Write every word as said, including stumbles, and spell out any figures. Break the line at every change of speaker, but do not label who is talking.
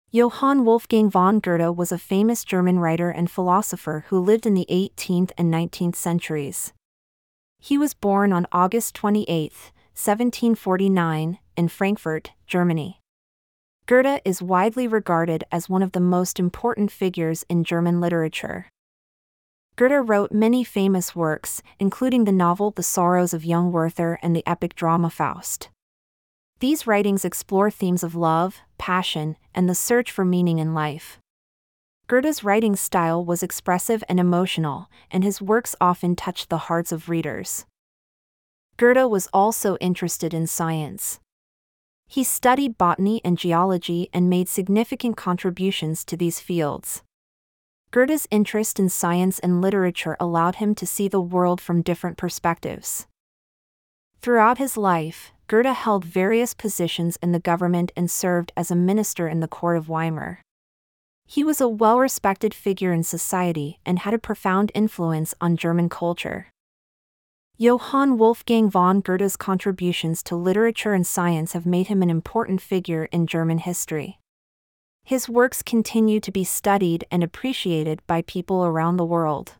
Johann Wolfgang von Goethe was a famous German writer and philosopher who lived in the eighteenth and nineteenth centuries. He was born on August twenty-eighth, seventeen forty-nine, in Frankfurt, Germany. Goethe is widely regarded as one of the most important figures in German literature. Goethe wrote many famous works, including the novel The Sorrows of Young Werther and the epic drama Faust. These writings explore themes of love, passion, and the search for meaning in life. Goethe's writing style was expressive and emotional, and his works often touched the hearts of readers. Goethe was also interested in science. He studied botany and geology and made significant contributions to these fields. Goethe's interest in science and literature allowed him to see the world from different perspectives. Throughout his life, Goethe held various positions in the government and served as a minister in the court of Weimar. He was a well-respected figure in society and had a profound influence on German culture. Johann Wolfgang von Goethe's contributions to literature and science have made him an important figure in German history. His works continue to be studied and appreciated by people around the world.